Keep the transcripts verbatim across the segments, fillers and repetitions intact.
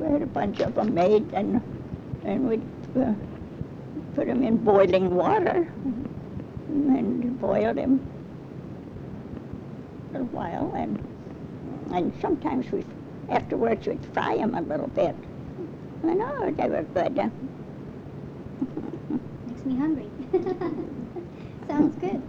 had a bunch of them made, and and we'd uh, put them in boiling water and boil them a while, and and sometimes we afterwards we'd fry them a little bit. And oh, they were good. Makes me hungry. Sounds good.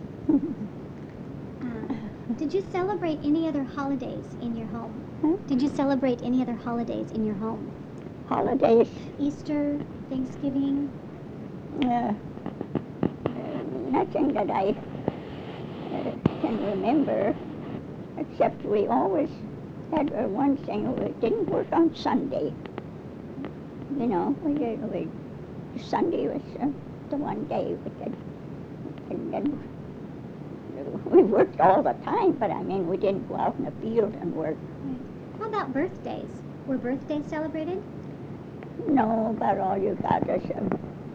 Uh, did you celebrate any other holidays in your home? Huh? Did you celebrate any other holidays in your home? Holidays, Easter, Thanksgiving? uh, uh, nothing that I uh, can remember, except we always had uh, one thing, we didn't work on Sunday. You know, we did, we, Sunday was uh, the one day we did, and then we worked all the time, but I mean, we didn't go out in the field and work. How about birthdays? Were birthdays celebrated? No, about all you got is um,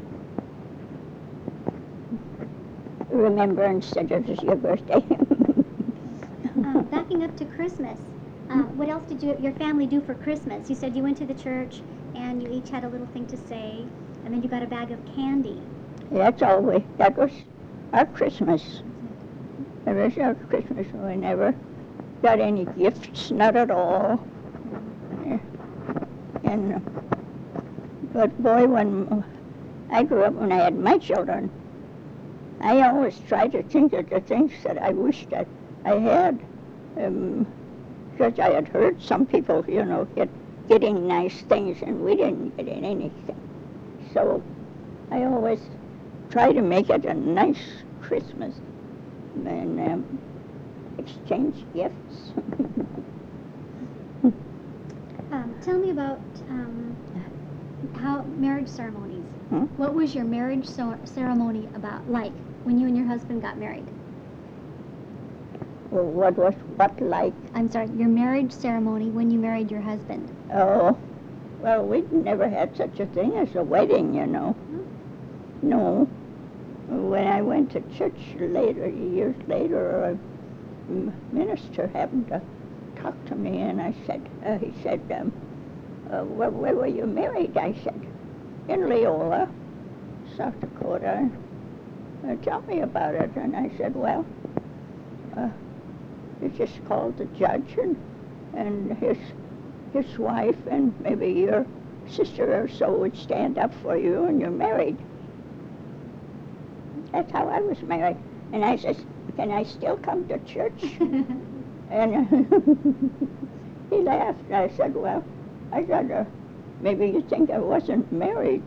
remembrance that it was your birthday. uh, backing up to Christmas, uh, what else did you, your family do for Christmas? You said you went to the church and you each had a little thing to say, and then you got a bag of candy. That's all we, that was our Christmas. That was our Christmas. We never got any gifts, not at all. Yeah. And, uh, but boy, when I grew up, when I had my children, I always tried to think of the things that I wished that I had. Um, because I had heard some people, you know, get, getting nice things, and we didn't get anything. So I always try to make it a nice Christmas and um, exchange gifts. um, tell me about um, how marriage ceremonies. Hmm? What was your marriage so- ceremony about like when you and your husband got married? Well, what was what like? I'm sorry, your marriage ceremony when you married your husband. Oh, well, we never had such a thing as a wedding, you know. Hmm? No. When I went to church later, years later, a minister happened to talk to me, and I said, uh, he said, um, uh, where, where were you married? I said, in Leola, South Dakota. Uh, tell me about it. And I said, well, uh, you just called the judge and, and his his wife and maybe your sister or so would stand up for you, and you're married. That's how I was married. And I says, can I still come to church? And he laughed. And I said, well, I said, uh, maybe you think I wasn't married.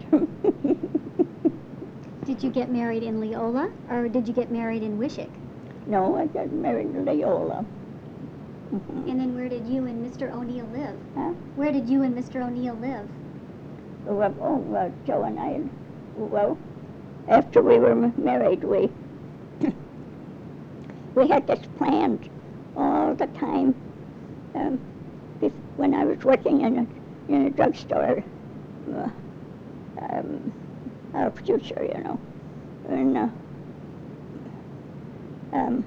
Did you get married in Leola, or did you get married in Wishick? No, I got married in Leola. Mm-hmm. And then where did you and Mister O'Neill live? Huh? Where did you and Mister O'Neill live? Well, oh, well, Joe and I, well, after we were married, we we had this planned all the time. Um, when I was working in a in a drugstore, uh, um, our future, you know, and uh, um,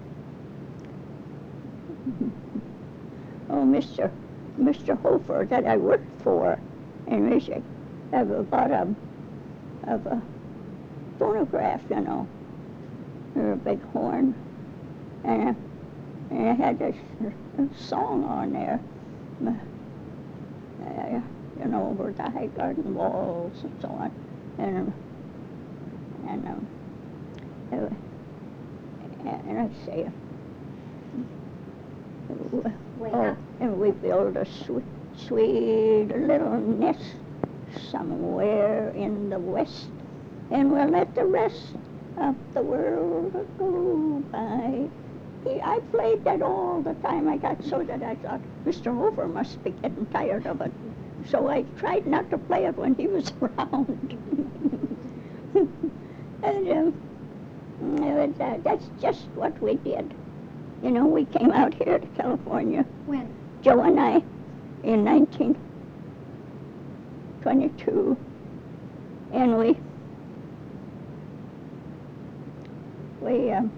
oh, Mister Mister Hofer that I worked for in Michigan, have a lot of of a phonograph, you know, or a big horn, and, uh, and it had this uh, song on there, uh, you know, over the high garden walls and so on, and and um, uh, and I say, uh, Way oh, up. and we built a sweet, sweet little nest somewhere in the west, and we'll let the rest of the world go by. He, I played that all the time. I got so that I thought Mister Hofer must be getting tired of it. So I tried not to play it when he was around. And um, it was, uh, that's just what we did. You know, we came out here to California, When? Joe and I, in nineteen twenty-two, and we we um,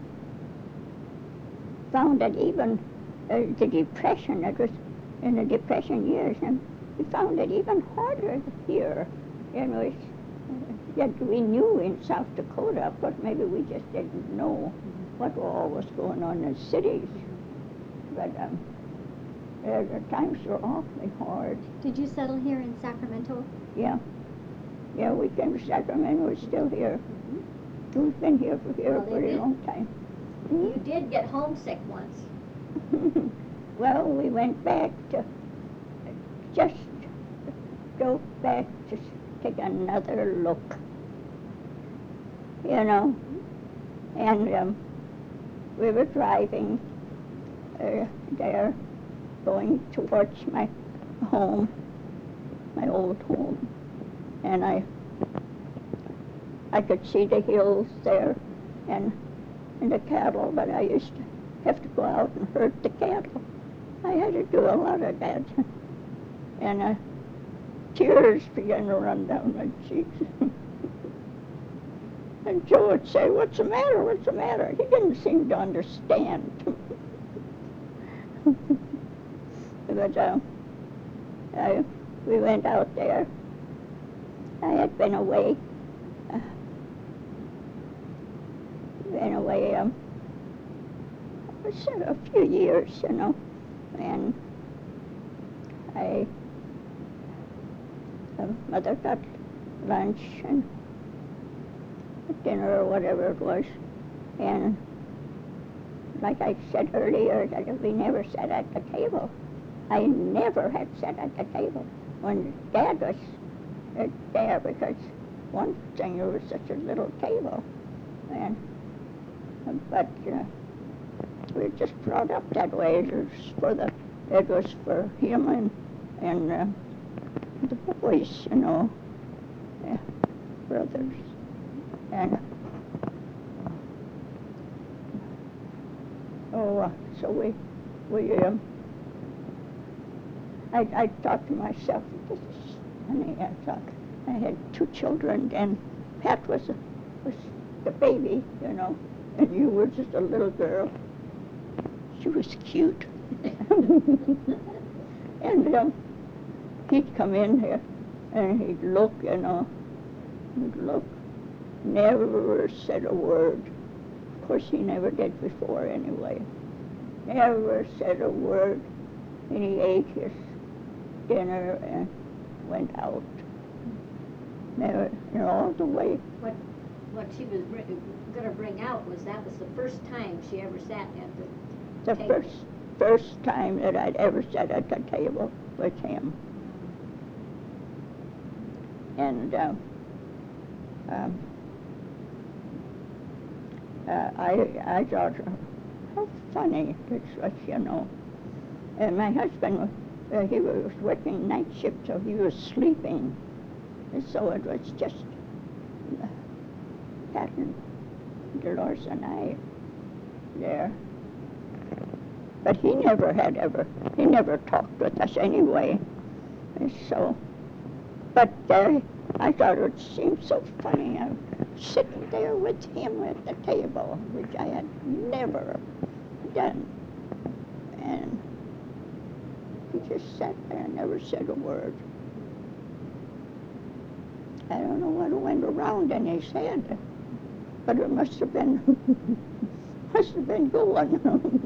found that even uh, the depression, it was in the depression years, and we found it even harder here. You know, it's, that we knew in South Dakota, but maybe we just didn't know what all was going on in cities. But um, uh, the times were awfully hard. Did you settle here in Sacramento? Yeah. Yeah, we came to Sacramento. We're still here. We've been here for here Well, a they pretty did. long time. You did get homesick once. Well, we went back to just go back to take another look, you know. And um, we were driving uh, there, going towards my home, my old home, and I I could see the hills there and and the cattle, but I used to have to go out and herd the cattle. I had to do a lot of that. And uh, tears began to run down my cheeks. And Joe would say, "What's the matter? What's the matter?" He didn't seem to understand. But uh, I, we went out there. I had been away. Uh, been away um, a few years, you know, and I, uh, mother got lunch and dinner or whatever it was, and like I said earlier, that we never sat at the table. I never had sat at the table when Dad was uh, there, because one thing, there was such a little table, and but uh, we were just brought up that way. It was for the, it was for him and and uh, the boys, you know, uh, brothers, and oh, uh, so we we um, I I thought to myself, this is funny. I thought I had two children, and Pat was a, was the baby, you know. And you were just a little girl. She was cute. And um, he'd come in here, and he'd look, you know, he'd look, never said a word. Of course, he never did before anyway. Never said a word. And he ate his dinner and went out. Never, you know, all the way. What what she was going to bring out was that was the first time she ever sat at the The table. first first time that I'd ever sat at the table with him. And uh, um, uh, I I thought, how funny this was, you know. And my husband, uh, he was working night shift, so he was sleeping. And so it was just uh, Pat and Dolores and I there. But he never had ever, he never talked with us anyway. And so, but uh, I thought it seemed so funny. I was sitting there with him at the table, which I had never done. And he just sat there and never said a word. I don't know what went around in his head, but it must have been, must have been going.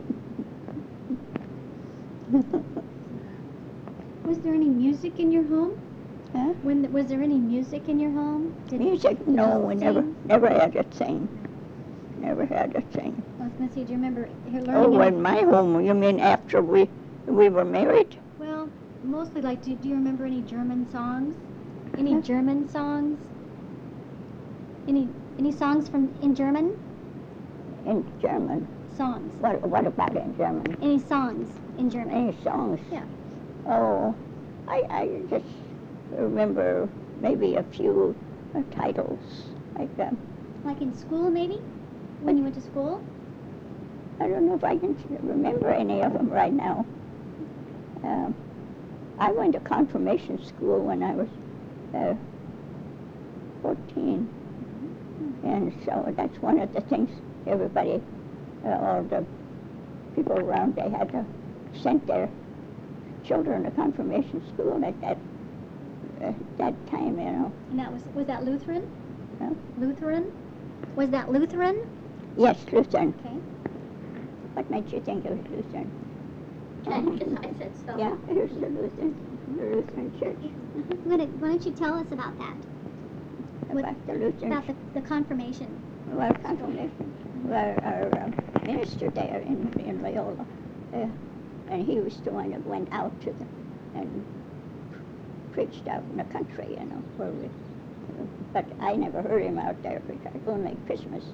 Was there any music in your home? Huh? When was there any music in your home? Did Music? did No, you we never, sing? never had a thing. Never had a thing. I was going to say, do you remember he- learning? Oh, any- in my home, you mean after we we were married? Well, mostly like, do, do you remember any German songs? Any Huh? German songs? Any any songs from in German? In German. Songs. What what about in German? Any songs in German? Any songs? Yeah. Oh, I I just remember maybe a few uh, titles, like uh, Like in school, maybe? When you went to school? I don't know if I can remember any of them right now. Um, I went to confirmation school when I was uh, fourteen, and so that's one of the things everybody, uh, all the people around, they had to send their children to confirmation school at that uh, that time, you know. And that was, was that Lutheran? Huh? Lutheran? Was that Lutheran? Yes, Lutheran. Okay. What made you think it was Lutheran? Because I said so. Yeah, it was the Lutheran, the Lutheran church. Why don't, why don't you tell us about that? What- About the Lutheran About the, the confirmation. Well, confirmation. Well, our um, minister there in, in Loyola, uh, and he was the one that went out to them and preached out in the country, you know, where we, but I never heard him out there because only Christmas.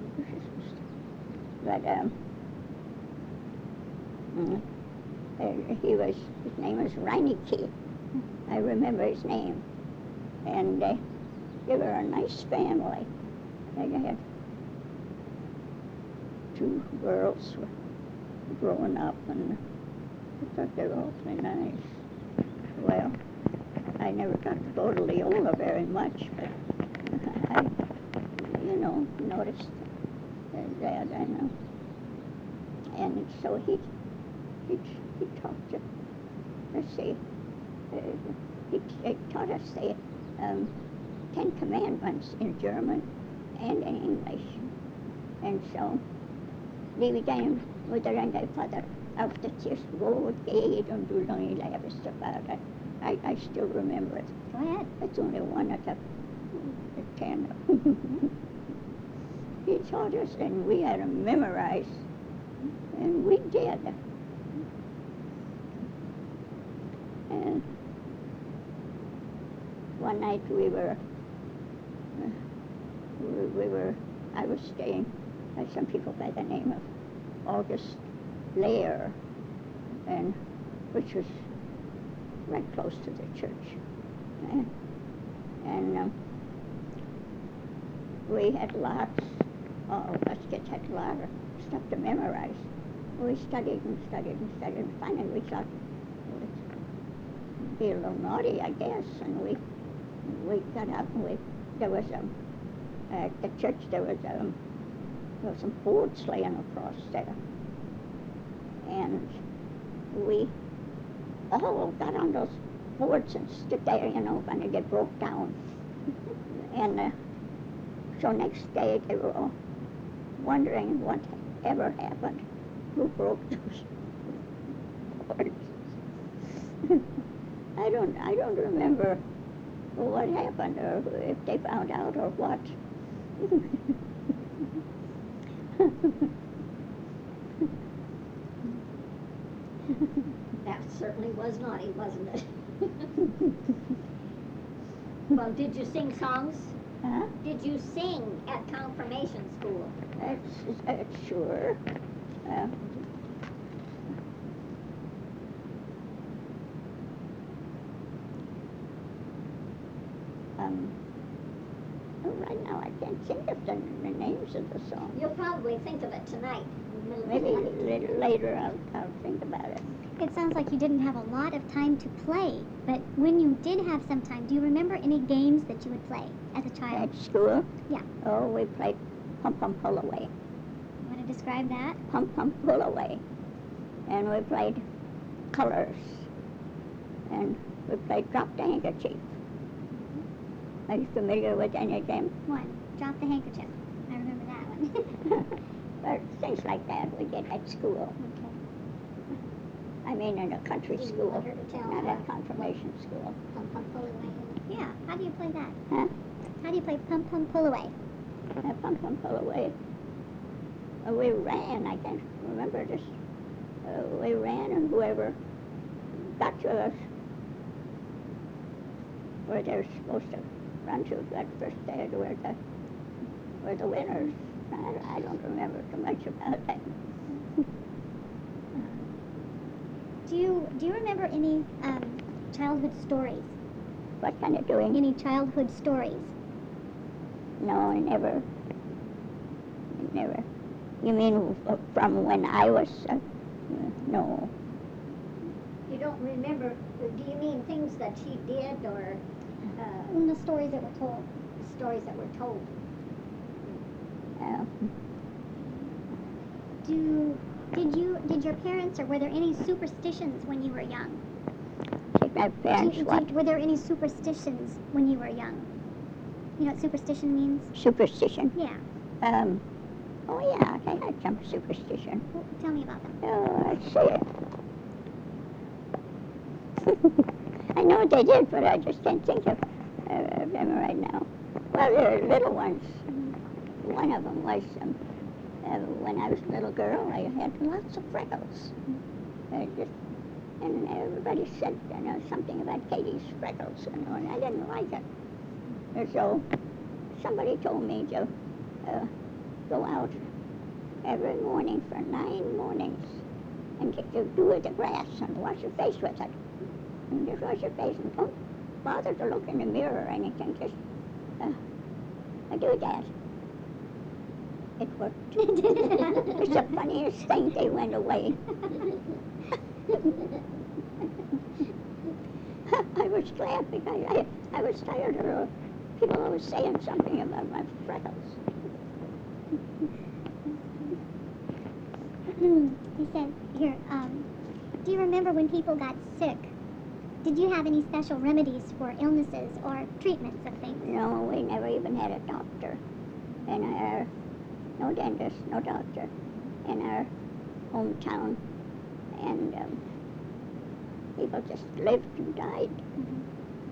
But um, mm, uh, he was, his name was Reineke. I remember his name. And uh, they were a nice family. They had two girls were growing up, and I thought they were awfully nice. Well, I never got to go to Loyola very much, but I, you know, noticed that, I know. And so he, he, he talked to, let's see, uh, he, he taught us the um, Ten Commandments in German and in English. And so, die began med den Vater auf der Kirchengård geht und du lange lebst about it. I, I still remember it. Go ahead. It's only one of the, the ten. He taught us, and we had to memorize, and we did. And one night we were, uh, we, we were, I was staying by some people by the name of August Lair, and which was right close to the church. And, and um, we had lots, all of us kids had a lot of stuff to memorize. We studied and studied and studied, and finally we thought it would be a little naughty, I guess, and we we got up and we, there was a, at the church there was a, there was some boards laying across there. And we all got on those boards and stood there, you know, when they broke down. And uh, so next day they were all wondering what ever happened, who broke those boards. I don't, I don't remember what happened or if they found out or what. That certainly was naughty, wasn't it? Well, did you sing songs? Huh? Did you sing at confirmation school? That's, that's sure. Uh, um, oh, right now I can't think of the, the names of the songs. You'll probably think of it tonight. in the middle of Maybe the a night. little later I'll, I'll think about it. It sounds like you didn't have a lot of time to play, but when you did have some time, do you remember any games that you would play as a child? At school? Yeah. Oh, we played Pump Pump Pull Away. Want to describe that? Pump Pump Pull Away. And we played Colors. And we played Drop the Handkerchief. Are you familiar with any of them? One, drop the handkerchief. I remember that one. Or things like that we did at school. Okay. I mean, in a country Do you school, want her to tell not her at confirmation school. Pump, pump, pull away. Yeah, how do you play that? Huh? How do you play pump pump pull away? Uh, Pump Pump Pull Away. Uh, we ran, I can't remember this. Uh, we ran, and whoever got to us where they're supposed to run to that first day were the, were the winners. I, I don't remember too much about that. Do you do you remember any um, childhood stories? What kind of doing? Any childhood stories? No, I never. I never. You mean uh, from when I was? Uh, uh, no. You don't remember, do you mean things that she did or uh, In the stories that were told. stories that were told? Uh, Do Did you, did your parents, or were there any superstitions when you were young? Did my parents Did- what? did- were there any superstitions when you were young? You know what superstition means? Superstition. Yeah. Um, oh yeah, I had some superstition. Well, tell me about them. Oh, let's see. I know they did, but I just can't think of, uh, of them right now. Well, they're little ones. One of them was, um, uh, when I was a little girl, I had lots of freckles. I just, and everybody said, you know, something about Katie's freckles, you know, and I didn't like it. And so somebody told me to uh, go out every morning for nine mornings and to, to do with the grass and wash your face with it. And just wash your face and don't bother to look in the mirror or anything. Just uh, I do that. It worked. It's the funniest thing. They went away. I was glad because I, I was tired of uh, people always saying something about my freckles. He said, here, um, do you remember when people got sick? Did you have any special remedies for illnesses or treatments of things? No, we never even had a doctor in our, no dentist, no doctor in our hometown. And um, people just lived and died. Mhm.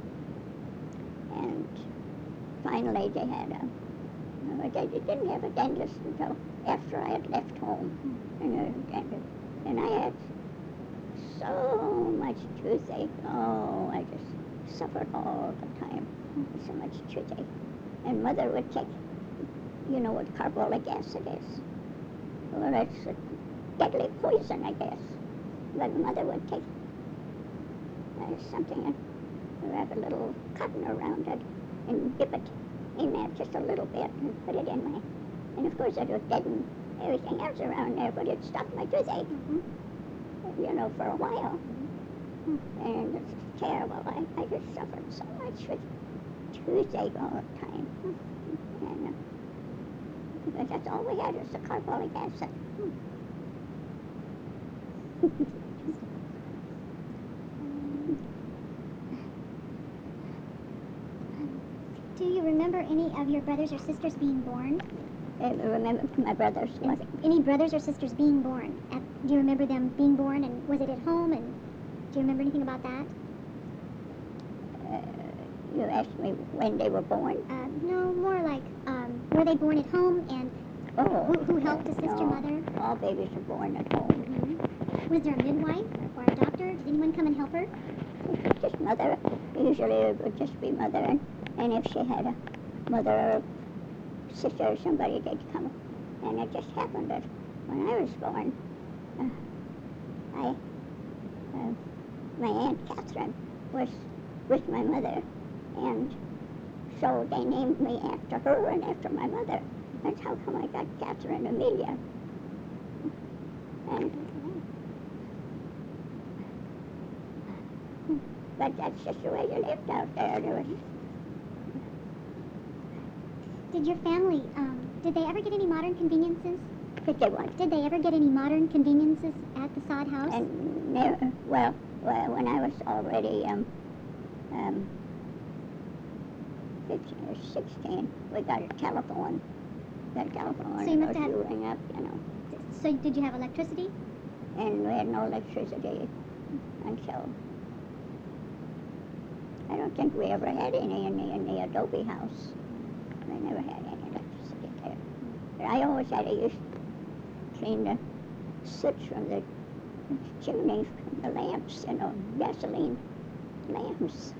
And finally they had a, no, they didn't have a dentist until after I had left home. And, a dentist. And I had so much toothache. Oh, I just suffered all the time. So much toothache. And Mother would take, you know what carbolic acid is? Well, it's a deadly poison, I guess. But Mother would take uh, something and wrap a little cotton around it and dip it in there just a little bit and put it in my, and of course it would deaden everything else around there, but it stopped my toothache, Mhm. you know, for a while. And it's terrible. I, I just suffered so much with toothache all the time. And, uh, but that's all we had was the carbolic acid. Do you remember any of your brothers or sisters being born? I remember my brothers. What? Any brothers or sisters being born? At, do you remember them being born, and was it at home? And do you remember anything about that? Uh, you asked me when they were born. Uh, no, more like, um, were they born at home, and Oh, who, who helped assist no, your mother? all babies are born at home. Mhm. Was there a midwife or a doctor? Did anyone come and help her? Just mother. Usually it would just be mother, and, and if she had a mother or a sister or somebody, they'd come. And it just happened that when I was born, uh, I, uh, my Aunt Catherine was with my mother, and so they named me after her and after my mother. That's how come I got Catherine Amelia. And, but that's just the way you lived out there. There was, Did your family, um, did they ever get any modern conveniences? but they want. Did they ever get any modern conveniences at the sod house? And never, well, well, when I was already um, um, fifteen or sixteen, we got a telephone. Got a telephone, So you and must it have- was ring up, you know. So did you have electricity? And we had no electricity until, I don't think we ever had any in the, in the Adobe house. We never had any electricity there. But I always had to use, clean the soot from the chimney, from the lamps, you know, gasoline lamps.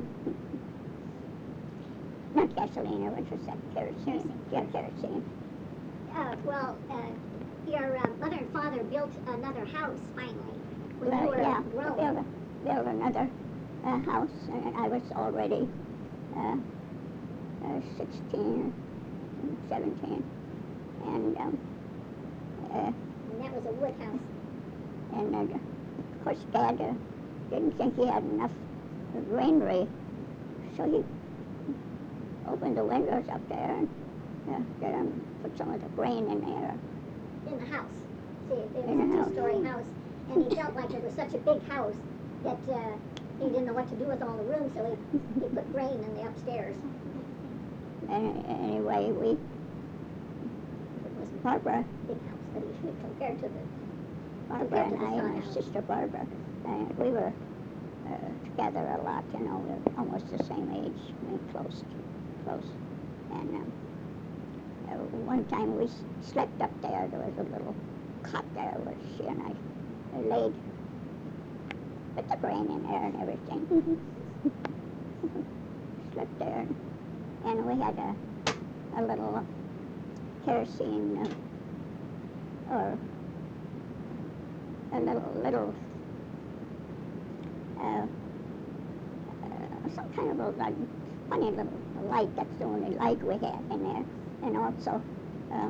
Not gasoline, what was that, kerosene? Yeah, kerosene. Uh, well, uh, your uh, mother and father built another house finally when you Well, were yeah, grown. build, a, build another uh, house, and I was already uh, uh, sixteen, seventeen, and um, uh, And that was a wood house. and uh, of course Dad uh, didn't think he had enough greenery, so he opened the windows up there and uh, get 'em- put some of the grain in there. In the house. See, it In a was a house. two-story house, and he felt like it was such a big house that uh, he didn't know what to do with all the rooms, so he, he put grain in the upstairs. And anyway, we, It was Barbara, a big house, but he compared to the Barbara Compared to and the I and Sun my House. sister Barbara, and we were uh, together a lot, you know, we were almost the same age, I mean, close, close. And um, uh, one time we s- slept up there, there was a little cot there where she and I uh, laid, put the grain in there and everything. Slept there, and, and we had a, a little kerosene, uh, or a little, little, uh, uh, some kind of a like, funny little light. That's the only light we had in there. And also, uh,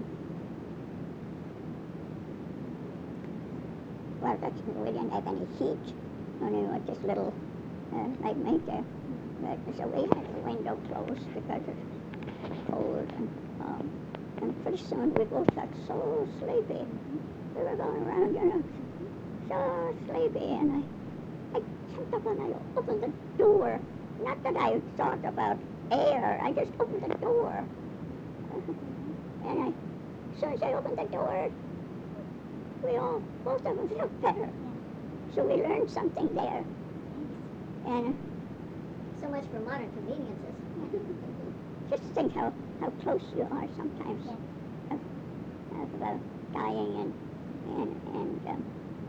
well, that's, we didn't have any heat. Only with this little uh, light made there. But, so we had the window closed because it's cold. And, um, and pretty soon we both got so sleepy. We were going around, you know, so sleepy, and I, I jumped up and I opened the door. Not that I thought about air, I just opened the door. And I, as soon as I opened the door, we all, both of us felt better. So we learned something there. And so much for modern conveniences. just think how, how close you are sometimes of, of uh, dying and, and, and um,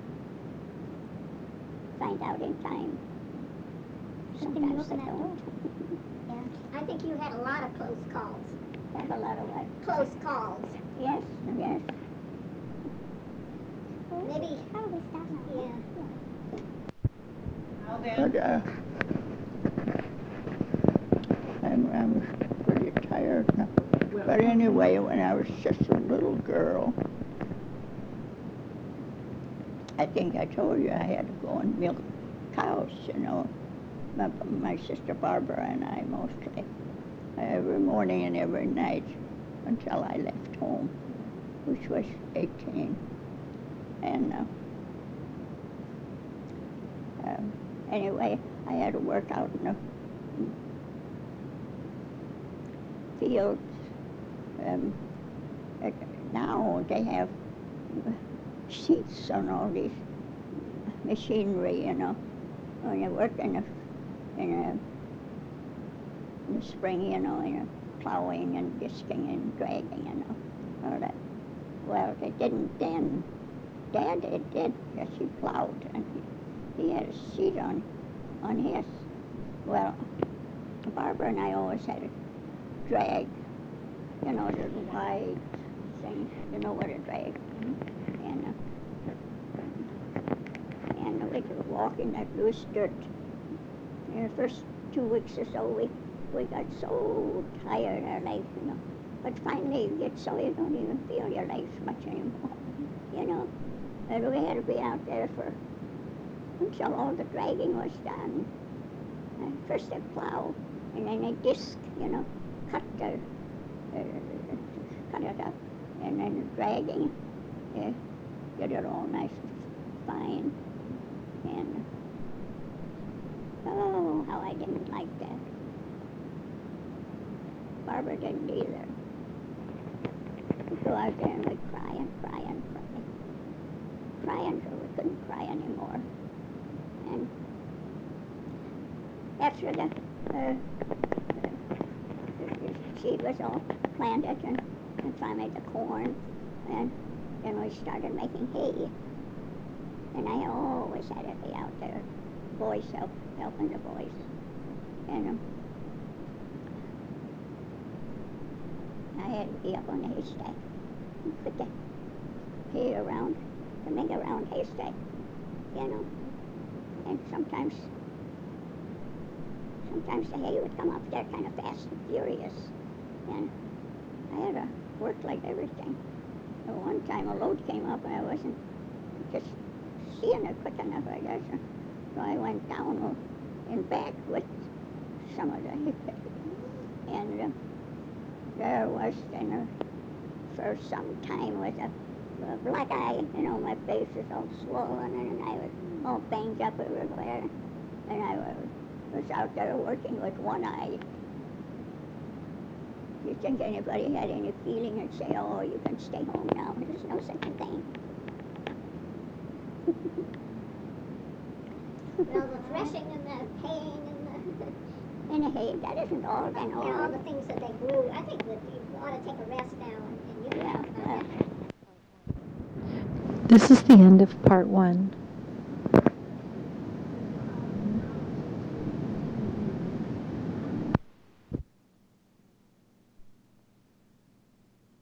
find out in time. But then you Sometimes they open that door. don't. I think you had a lot of close calls. Have a lot of what? Close calls. Yes, yes. Maybe, Probably stop now. yeah. But uh, I'm, I'm pretty tired now. But anyway, when I was just a little girl, I think I told you I had to go and milk cows, you know. My, my sister Barbara and I mostly. Every morning and every night until I left home, which was eighteen. And uh, um, anyway, I had to work out in the fields. Um, uh, now they have seats on all these machinery, you know. When you work in a, in a, in the spring, you know, in a plowing and disking and dragging, you know, all that. Well, they didn't then. Dad did, did, yes, he plowed, and he, he had a seat on, on his. Well, Barbara and I always had a drag, you know, the wide thing, you know what a drag, and uh, and we could walk in that loose dirt. In the first two weeks or so, we, we got so tired our legs, you know. But finally you get so you don't even feel your legs much anymore, you know. And we had to be out there for, until all the dragging was done. And first they plow, and then they disc, you know, cut the, uh, cut it up, and then dragging, uh, get it all nice and fine. And oh, how I didn't like that. Barbara didn't either. We'd go out there and we'd cry and cry and cry. Cry until we couldn't cry anymore. And after the, uh, the seed was all planted and, and finally the corn, and then we started making hay. And I always had to be out there, boys help, helping the boys. And um, I had to be up on the haystack and put the hay around, to make a round haystack, you know. And sometimes, sometimes the hay would come up there kind of fast and furious. And I had to work like everything. So one time a load came up and I wasn't just seeing it quick enough, I guess. So I went down and back with some of the hay. And uh, there was, then, uh, for some time, was a a black eye, you know, my face is all swollen, and I was all banged up everywhere. And I was, was out there working with one eye. Do you think anybody had any feeling and say, oh, you can stay home now? There's no such a thing. Well, the threshing and the haying and the, And hey, that isn't all and then all all. the things that they grew, I think that you ought to take a rest now and, and you can Yeah, talk about well, that. This is the end of part one.